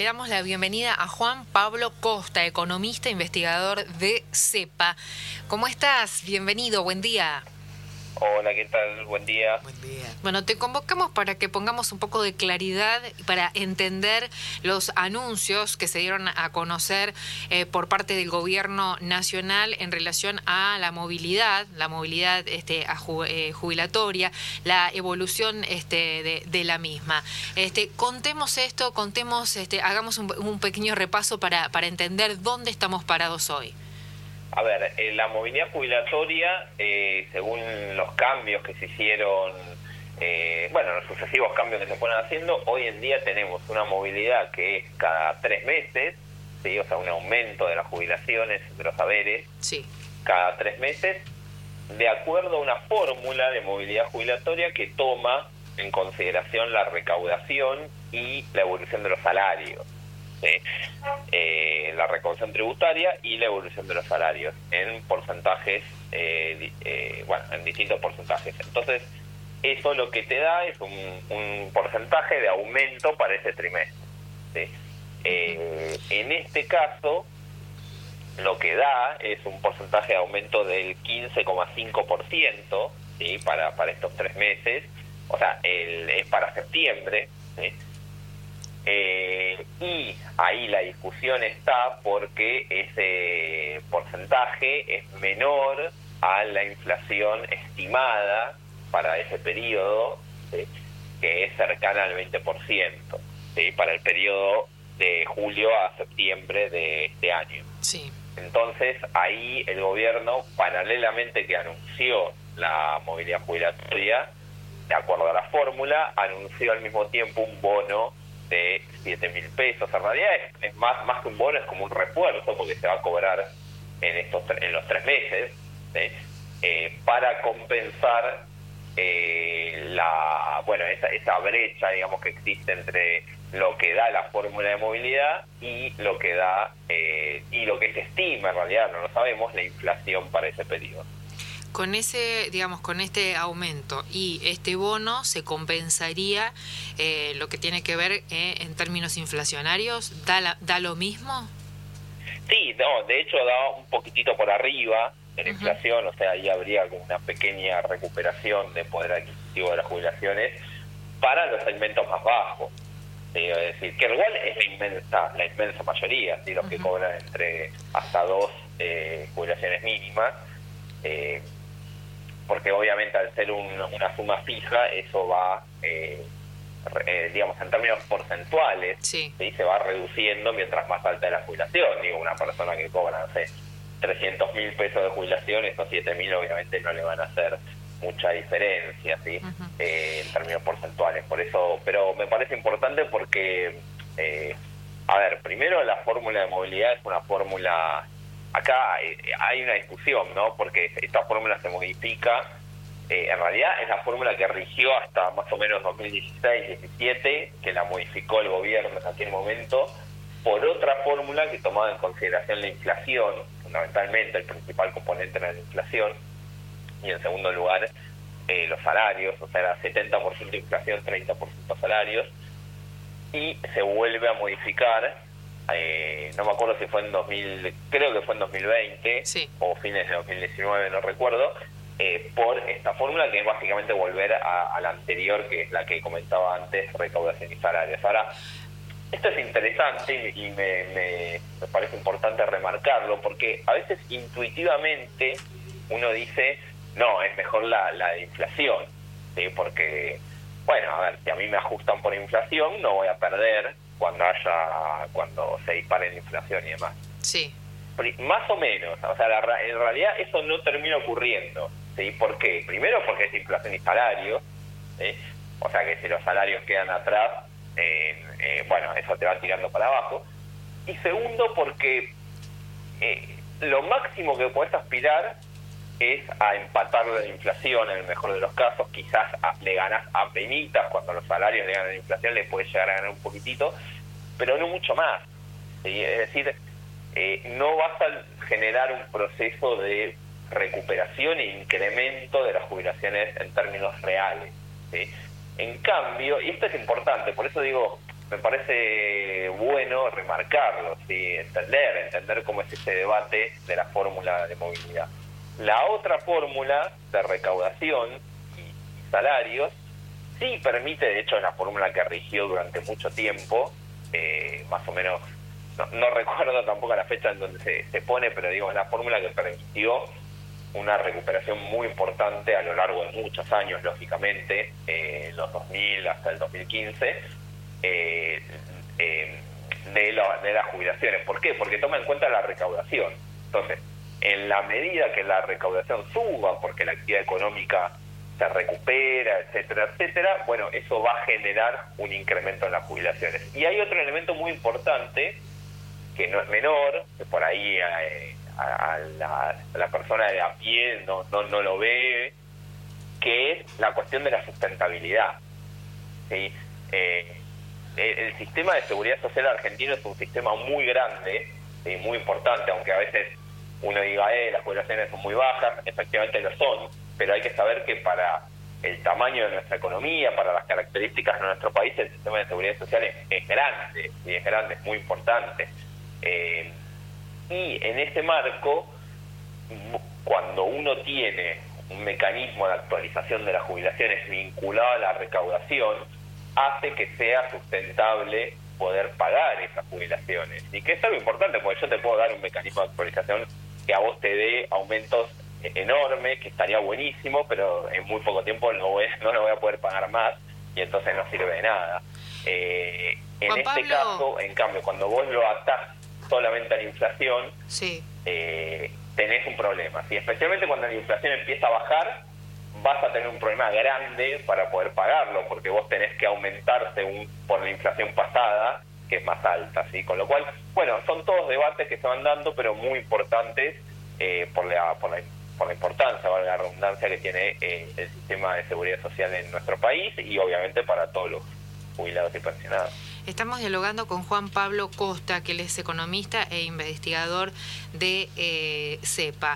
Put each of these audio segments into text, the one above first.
Le damos la bienvenida a Juan Pablo Costa, economista, investigador de CEPA. ¿Cómo estás? Bienvenido, buen día. Hola, ¿qué tal? Buen día. Buen día. Bueno, te convocamos para que pongamos un poco de claridad para entender los anuncios que se dieron a conocer por parte del gobierno nacional en relación a la movilidad jubilatoria, la evolución de la misma. Contemos esto, hagamos un pequeño repaso para entender dónde estamos parados hoy. A ver, la movilidad jubilatoria, según los cambios que se hicieron, los sucesivos cambios que se fueron haciendo, hoy en día tenemos una movilidad que es cada 3 meses, ¿sí? O sea, un aumento de las jubilaciones, de los haberes, sí, cada 3 meses, de acuerdo a una fórmula de movilidad jubilatoria que toma en consideración la recaudación y la evolución de los salarios. ¿Sí? La recaudación tributaria y la evolución de los salarios en porcentajes, en distintos porcentajes. Entonces, eso lo que te da es un porcentaje de aumento para ese trimestre. ¿Sí? En este caso, lo que da es un porcentaje de aumento del 15,5%, ¿sí? para estos 3 meses, o sea, es para septiembre, ¿sí? Y ahí la discusión está porque ese porcentaje es menor a la inflación estimada para ese periodo, ¿sí? Que es cercana al 20%, ¿sí? Para el periodo de julio a septiembre de este año. Sí. Entonces ahí el gobierno, paralelamente que anunció la movilidad jubilatoria, de acuerdo a la fórmula, anunció al mismo tiempo un bono de 7.000 pesos. En realidad es más que un bono, es como un refuerzo, porque se va a cobrar en los 3 meses, ¿sí? Para compensar esa brecha, digamos, que existe entre lo que da la fórmula de movilidad y lo que da y lo que se estima, en realidad no lo sabemos, la inflación para ese periodo. Con este aumento y este bono se compensaría lo que tiene que ver en términos inflacionarios. ¿Da lo mismo? Sí, no, de hecho da un poquitito por arriba de la inflación, o sea, ahí habría una pequeña recuperación de poder adquisitivo de las jubilaciones para los segmentos más bajos. Es decir, que igual es la inmensa mayoría, ¿sí? Los que cobran entre hasta 2 jubilaciones mínimas, porque obviamente al ser una suma fija, eso va, en términos porcentuales, sí, se va reduciendo mientras más alta es la jubilación. Digo, una persona que cobra, no sé, 300.000 pesos de jubilación, esos 7.000 obviamente no le van a hacer mucha diferencia, ¿sí? En términos porcentuales. Por eso, pero me parece importante porque, primero la fórmula de movilidad es una fórmula. Acá hay una discusión, ¿no? Porque esta fórmula se modifica, en realidad es la fórmula que rigió hasta más o menos 2016-17, que la modificó el gobierno en aquel momento, por otra fórmula que tomaba en consideración la inflación, fundamentalmente el principal componente era la inflación, y en segundo lugar los salarios, o sea, era 70% inflación, 30% salarios, y se vuelve a modificar. No me acuerdo si fue creo que fue en 2020, sí, o fines de 2019, no recuerdo, por esta fórmula que es básicamente volver a la anterior, que es la que comentaba antes, recaudación y salarios. Ahora, esto es interesante y me parece importante remarcarlo, porque a veces intuitivamente uno dice, no, es mejor la de inflación, ¿sí? Porque, si a mí me ajustan por inflación, no voy a perder cuando se dispare la inflación y demás. Sí. Más o menos, o sea, en realidad eso no termina ocurriendo, ¿sí? ¿Por qué? Primero porque es inflación y salarios, ¿sí? O sea que si los salarios quedan atrás, eso te va tirando para abajo. Y segundo porque lo máximo que podés aspirar es a empatar la inflación en el mejor de los casos. Quizás le ganás a penitas cuando los salarios le ganan a la inflación, le puedes llegar a ganar un poquitito, pero no mucho más, ¿sí? Es decir, no vas a generar un proceso de recuperación e incremento de las jubilaciones en términos reales, ¿sí? En cambio, y esto es importante, por eso digo, me parece bueno remarcarlo, ¿sí? entender cómo es ese debate de la fórmula de movilidad. La otra fórmula de recaudación y salarios sí permite, de hecho es la fórmula que rigió durante mucho tiempo, más o menos, no recuerdo tampoco la fecha en donde se pone, pero digo, es la fórmula que permitió una recuperación muy importante a lo largo de muchos años, lógicamente, los 2000 hasta el 2015, de las jubilaciones. ¿Por qué? Porque toma en cuenta la recaudación. Entonces, en la medida que la recaudación suba, porque la actividad económica se recupera, etcétera, etcétera, bueno, eso va a generar un incremento en las jubilaciones. Y hay otro elemento muy importante, que no es menor, que por ahí a la persona de a pie no lo ve, que es la cuestión de la sustentabilidad, ¿sí? El sistema de seguridad social argentino es un sistema muy grande, ¿sí? Muy importante, aunque a veces uno diga, las jubilaciones son muy bajas, efectivamente lo son, pero hay que saber que para el tamaño de nuestra economía, para las características de nuestro país, el sistema de seguridad social es grande, y es grande, es muy importante. Y en ese marco, cuando uno tiene un mecanismo de actualización de las jubilaciones vinculado a la recaudación, hace que sea sustentable poder pagar esas jubilaciones. Y que es algo importante, porque yo te puedo dar un mecanismo de actualización que a vos te dé aumentos enormes, que estaría buenísimo, pero en muy poco tiempo no lo voy a poder pagar más, y entonces no sirve de nada. En este caso, en cambio, cuando vos lo atás solamente a la inflación, sí, tenés un problema, ¿sí? Especialmente cuando la inflación empieza a bajar, vas a tener un problema grande para poder pagarlo, porque vos tenés que aumentar según por la inflación pasada, que es más alta, ¿sí? Con lo cual, bueno, son todos debates que se van dando, pero muy importantes por la importancia, valga la redundancia, que tiene el sistema de seguridad social en nuestro país y obviamente para todos los jubilados y pensionados. Estamos dialogando con Juan Pablo Costa, que él es economista e investigador de CEPA.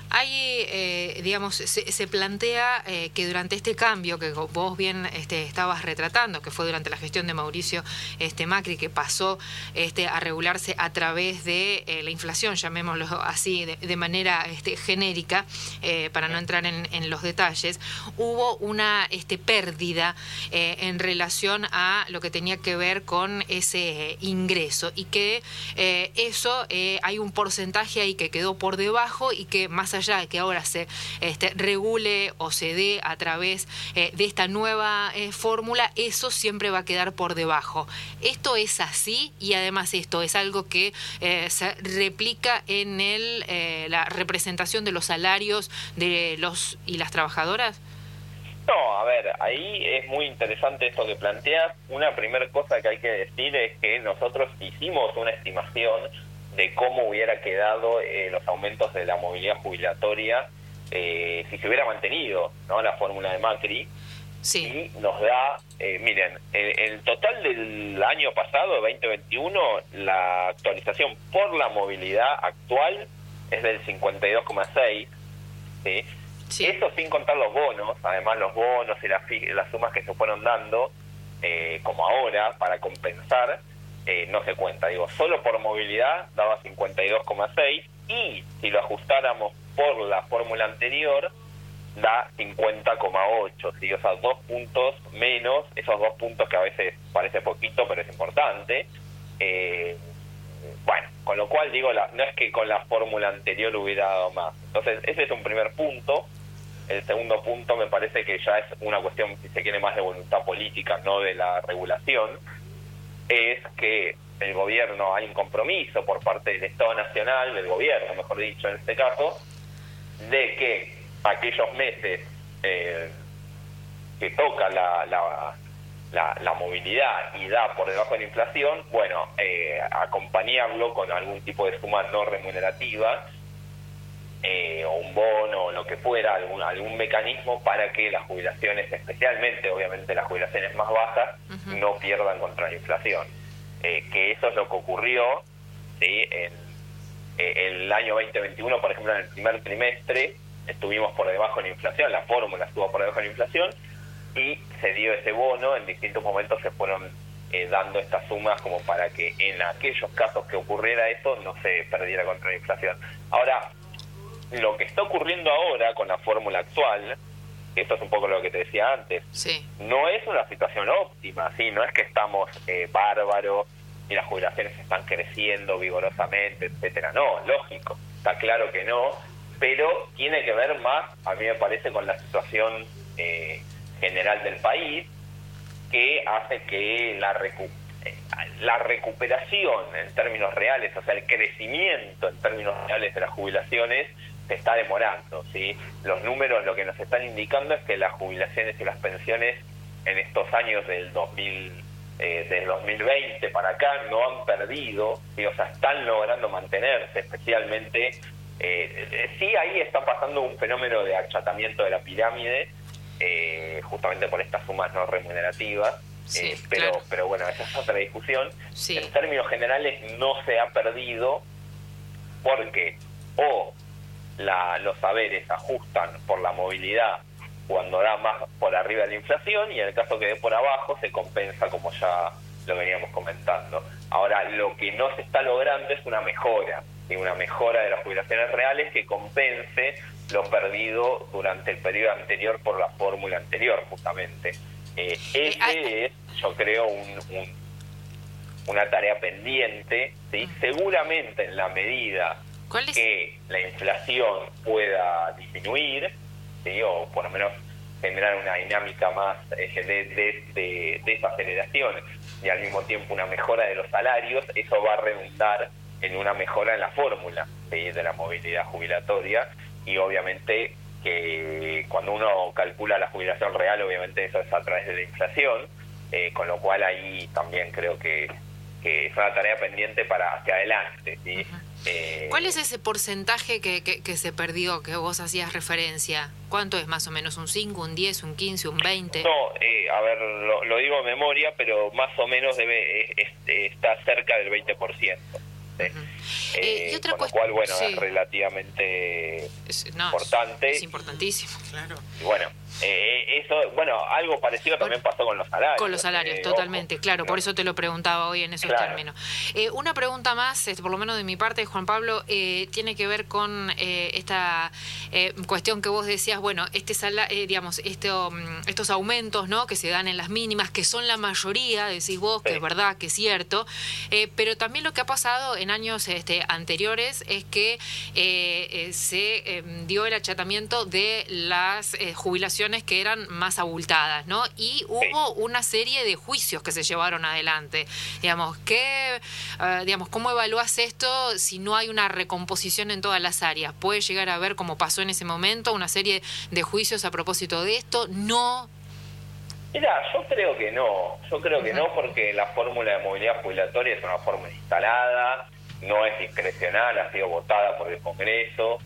Hay, digamos, se plantea que durante este cambio que vos bien estabas retratando, que fue durante la gestión de Mauricio Macri, que pasó a regularse a través de la inflación, llamémoslo así, de manera genérica, para no entrar en los detalles, hubo una pérdida en relación a lo que tenía que ver con ese ingreso, y que eso hay un porcentaje ahí que quedó por debajo, y que más allá de que ahora se regule o se dé a través de esta nueva fórmula, eso siempre va a quedar por debajo. ¿Esto es así? Y además esto es algo que se replica en la representación de los salarios de los y las trabajadoras. No, a ver, ahí es muy interesante esto que planteas. Una primera cosa que hay que decir es que nosotros hicimos una estimación de cómo hubiera quedado los aumentos de la movilidad jubilatoria si se hubiera mantenido, ¿no?, la fórmula de Macri. Sí. Y nos da, miren, el total del año pasado, 2021, la actualización por la movilidad actual es del 52,6, ¿sí? Sí. Eso sin contar los bonos, además los bonos y las sumas que se fueron dando, como ahora, para compensar, no se cuenta. Digo, solo por movilidad daba 52,6, y si lo ajustáramos por la fórmula anterior, da 50,8, ¿sí? O sea, 2 puntos menos, esos 2 puntos que a veces parece poquito, pero es importante. Bueno, con lo cual, digo, no es que con la fórmula anterior hubiera dado más. Entonces, ese es un primer punto. El segundo punto me parece que ya es una cuestión, si se quiere, más de voluntad política, no de la regulación, es que el gobierno, hay un compromiso por parte del Estado Nacional, del gobierno, mejor dicho, en este caso, de que aquellos meses que toca la movilidad y da por debajo de la inflación, bueno, acompañarlo con algún tipo de suma no remunerativa, o un bono o lo que fuera, algún mecanismo para que las jubilaciones, especialmente obviamente las jubilaciones más bajas, no pierdan contra la inflación. Que eso es lo que ocurrió, ¿sí? En el año 2021, por ejemplo, en el primer trimestre estuvimos por debajo de la inflación, la fórmula estuvo por debajo de la inflación, y se dio ese bono. En distintos momentos se fueron dando estas sumas como para que en aquellos casos que ocurriera eso no se perdiera contra la inflación. Ahora, lo que está ocurriendo ahora con la fórmula actual, esto es un poco lo que te decía antes, sí, no es una situación óptima, ¿sí? No es que estamos bárbaros y las jubilaciones están creciendo vigorosamente, etcétera. No, lógico, está claro que no, pero tiene que ver más, a mí me parece, con la situación general del país, que hace que la recuperación en términos reales, o sea, el crecimiento en términos reales de las jubilaciones se está demorando, ¿sí? Los números lo que nos están indicando es que las jubilaciones y las pensiones en estos años del 2020 para acá no han perdido, ¿sí? O sea, están logrando mantenerse, especialmente, sí, ahí está pasando un fenómeno de achatamiento de la pirámide, justamente por estas sumas no remunerativas, sí, pero claro. pero bueno, esa es otra discusión. Sí. En términos generales no se ha perdido porque los saberes ajustan por la movilidad cuando da más por arriba de la inflación, y en el caso que dé por abajo se compensa, como ya lo veníamos comentando. Ahora, lo que no se está logrando es una mejora de las jubilaciones reales que compense lo perdido durante el periodo anterior por la fórmula anterior, justamente. Ese es, yo creo, una tarea pendiente, ¿sí? Seguramente en la medida que la inflación pueda disminuir, ¿sí? O por lo menos generar una dinámica más de desaceleración y al mismo tiempo una mejora de los salarios, eso va a redundar en una mejora en la fórmula, ¿sí? De la movilidad jubilatoria, y obviamente que cuando uno calcula la jubilación real, obviamente eso es a través de la inflación, con lo cual ahí también creo que es una tarea pendiente para hacia adelante, ¿sí? ¿Cuál es ese porcentaje que se perdió, que vos hacías referencia? ¿Cuánto es más o menos? ¿Un 5, un 10, un 15, un 20? No, a ver, lo digo de memoria, pero más o menos está cerca del 20%. ¿Sí? Y otra con lo cual, bueno, sí, es relativamente importante. Es importantísimo, claro. Y bueno, eso, bueno, algo parecido también pasó con los salarios. Con los salarios, totalmente, ojo, claro, ¿no? por eso te lo preguntaba hoy en esos términos. Una pregunta más, por lo menos de mi parte, Juan Pablo, tiene que ver con esta cuestión que vos decías, bueno, digamos, estos aumentos, ¿no?, que se dan en las mínimas, que son la mayoría, decís vos, que es verdad, que es cierto, pero también lo que ha pasado en años anteriores es que se dio el achatamiento de las jubilaciones que eran más abultadas, ¿no? Y hubo una serie de juicios que se llevaron adelante. Digamos, ¿cómo evaluás esto si no hay una recomposición en todas las áreas? ¿Puede llegar a haber, como pasó en ese momento, una serie de juicios a propósito de esto? No. Mira, yo creo que no, porque la fórmula de movilidad jubilatoria es una fórmula instalada, no es discrecional, ha sido votada por el Congreso.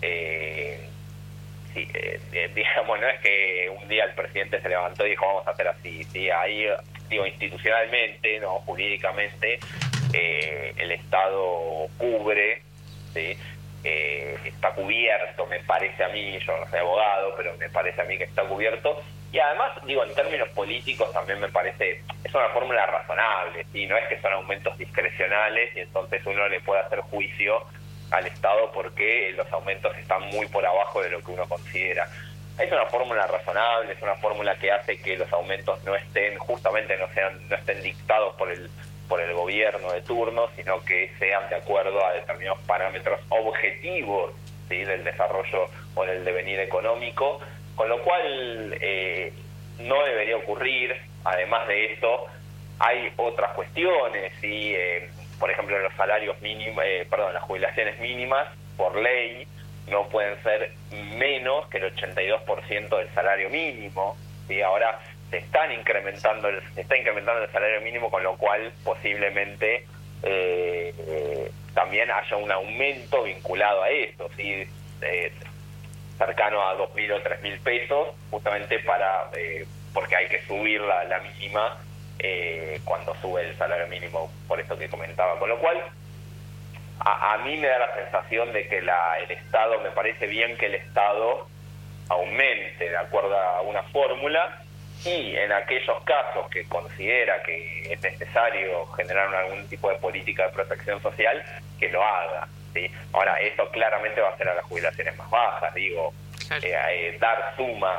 Digamos, no es que un día el presidente se levantó y dijo vamos a hacer así, ¿sí? Ahí, digo, institucionalmente, no jurídicamente, el Estado cubre, ¿sí? Está cubierto, me parece a mí, yo no soy abogado, pero me parece a mí que está cubierto, y además, digo, en términos políticos también me parece, es una fórmula razonable, ¿sí? No es que son aumentos discrecionales y entonces uno le puede hacer juicio al Estado porque los aumentos están muy por abajo de lo que uno considera. Es una fórmula razonable, es una fórmula que hace que los aumentos no estén dictados por el gobierno de turno, sino que sean de acuerdo a determinados parámetros objetivos, ¿sí?, del desarrollo o del devenir económico, con lo cual no debería ocurrir. Además de eso, hay otras cuestiones, ¿sí? Por ejemplo, los salarios mínimos, las jubilaciones mínimas, por ley, no pueden ser menos que el 82% del salario mínimo, ¿sí? Ahora se está incrementando el salario mínimo, con lo cual posiblemente también haya un aumento vinculado a eso, ¿sí? Cercano a 2.000 o 3.000 pesos, justamente porque hay que subir la mínima cuando sube el salario mínimo, por eso que comentaba. Con lo cual, a mí me da la sensación de que el Estado, me parece bien que el Estado aumente de acuerdo a una fórmula, y en aquellos casos que considera que es necesario generar algún tipo de política de protección social, que lo haga, ¿sí? Ahora, eso claramente va a ser a las jubilaciones más bajas, digo, claro. Dar sumas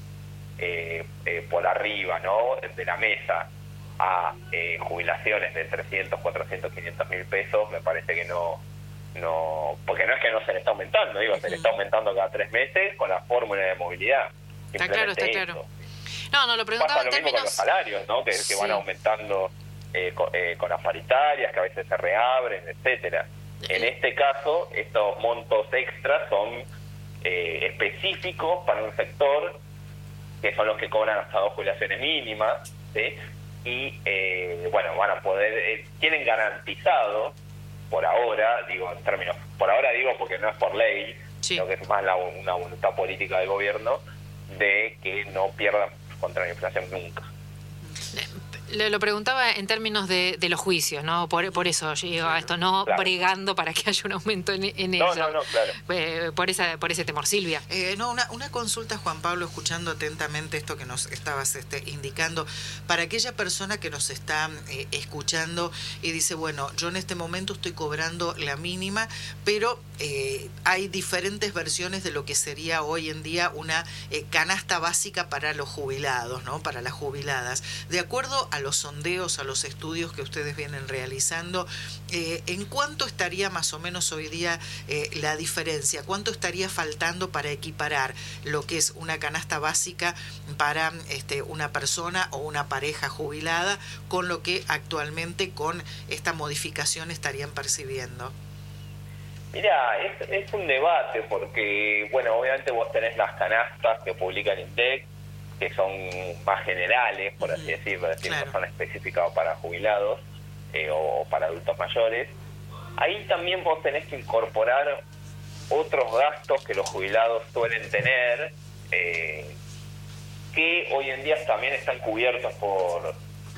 por arriba, ¿no?, de la mesa a jubilaciones de 300, 400, 500 mil pesos, me parece que no, porque no es que no se le está aumentando, digo, se le está aumentando cada 3 meses con la fórmula de movilidad. Está claro, está claro. No, lo preguntaba pasa lo mismo con los salarios, ¿no?, que van aumentando con las paritarias, que a veces se reabren, etcétera. En este caso, estos montos extras son específicos para un sector, que son los que cobran hasta 2 jubilaciones mínimas, ¿sí? Y bueno, van a poder, tienen garantizado por ahora, digo en términos, por ahora digo porque no es por ley, sino que es más una voluntad política del gobierno de que no pierdan contra la inflación nunca. Lo preguntaba en términos de los juicios, ¿no? Por eso llego a esto, no claro, bregando para que haya un aumento en eso. No, claro. Por ese temor. Silvia. Una consulta, Juan Pablo, escuchando atentamente esto que nos estabas indicando, para aquella persona que nos está escuchando y dice, bueno, yo en este momento estoy cobrando la mínima, pero hay diferentes versiones de lo que sería hoy en día una canasta básica para los jubilados, ¿no? Para las jubiladas. De acuerdo a los sondeos, a los estudios que ustedes vienen realizando, ¿en cuánto estaría más o menos hoy día la diferencia? ¿Cuánto estaría faltando para equiparar lo que es una canasta básica para una persona o una pareja jubilada con lo que actualmente con esta modificación estarían percibiendo? Mira, es un debate porque, bueno, obviamente vos tenés las canastas que publica el INDEC, que son más generales, por así decirlo, claro, no son específicas para jubilados o para adultos mayores. Ahí también vos tenés que incorporar otros gastos que los jubilados suelen tener, que hoy en día también están cubiertos por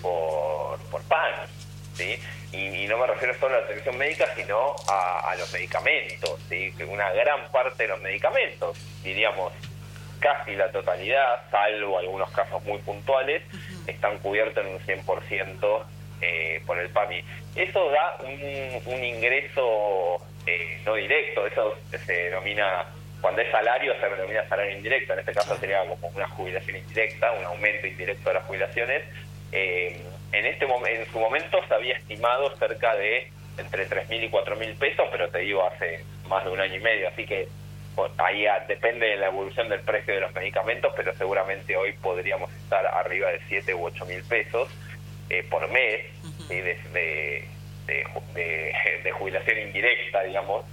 PAN, ¿sí? Y no me refiero solo a la atención médica, sino a los medicamentos, ¿sí? Que una gran parte de los medicamentos, diríamos casi la totalidad, salvo algunos casos muy puntuales, están cubiertos en un 100% por el PAMI. Eso da un ingreso no directo, eso se denomina, cuando es salario se denomina salario indirecto, en este caso sería como una jubilación indirecta, un aumento indirecto de las jubilaciones. En su momento se había estimado cerca de entre 3.000 y 4.000 pesos, pero te digo, hace más de un año y medio, así que ahí depende de la evolución del precio de los medicamentos, pero seguramente hoy podríamos estar arriba de 7 u 8.000 pesos por mes, ¿sí? de jubilación indirecta, digamos.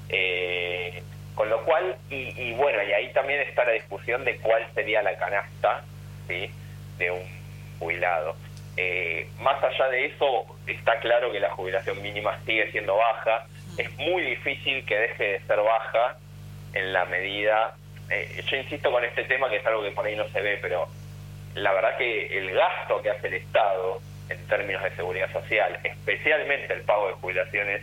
Con lo cual, y bueno, y ahí también está la discusión de cuál sería la canasta, ¿sí? De un jubilado. Más allá de eso, está claro que la jubilación mínima sigue siendo baja. Es muy difícil que deje de ser baja en la medida, yo insisto con este tema que es algo que por ahí no se ve, pero la verdad que el gasto que hace el Estado en términos de seguridad social, especialmente el pago de jubilaciones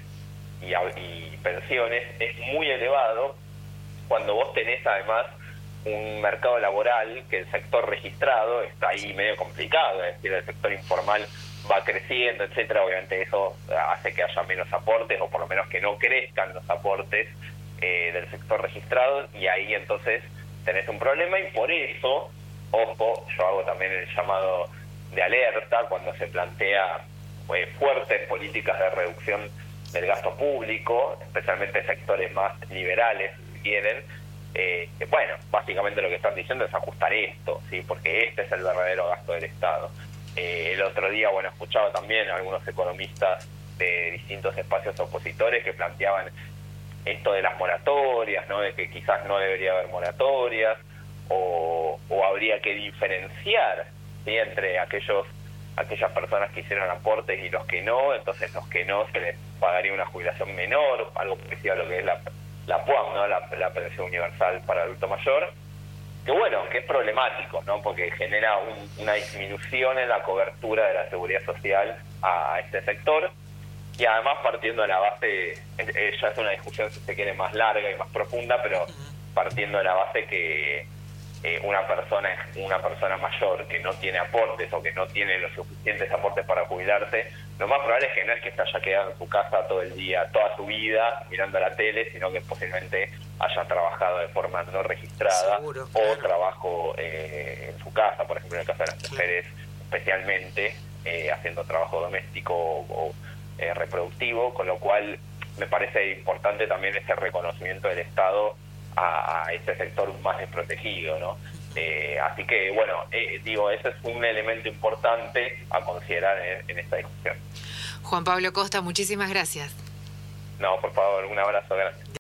y pensiones, es muy elevado cuando vos tenés además un mercado laboral que el sector registrado está ahí medio complicado, es decir, el sector informal va creciendo, etcétera. Obviamente eso hace que haya menos aportes, o por lo menos que no crezcan los aportes del sector registrado, y ahí entonces tenés un problema. Y por eso, ojo, yo hago también el llamado de alerta cuando se plantea fuertes políticas de reducción del gasto público, especialmente sectores más liberales, si quieren. Bueno, básicamente lo que están diciendo es ajustar esto, ¿sí? Porque este es el verdadero gasto del Estado. El otro día, bueno, escuchaba también a algunos economistas de distintos espacios opositores que planteaban esto de las moratorias, ¿no? De que quizás no debería haber moratorias, o habría que diferenciar, ¿sí? Entre aquellas personas que hicieron aportes y los que no. Entonces los que no se les pagaría una jubilación menor, algo parecido a lo que es la PUAM, ¿no? La pensión universal para adulto mayor, que bueno, que es problemático, ¿no? Porque genera una disminución en la cobertura de la seguridad social a este sector. Y además, partiendo de la base, ya es una discusión, si se quiere, más larga y más profunda, pero partiendo de la base que una persona mayor que no tiene aportes o que no tiene los suficientes aportes para jubilarse, lo más probable es que no es que se haya quedado en su casa todo el día, toda su vida mirando la tele, sino que posiblemente haya trabajado de forma no registrada. Seguro, o claro. trabajo en su casa, por ejemplo en el caso de las mujeres especialmente, haciendo trabajo doméstico o reproductivo, con lo cual me parece importante también ese reconocimiento del Estado a este sector más desprotegido, ¿no? Así que, bueno, digo, ese es un elemento importante a considerar en esta discusión. Juan Pablo Costa, muchísimas gracias. No, por favor, un abrazo grande.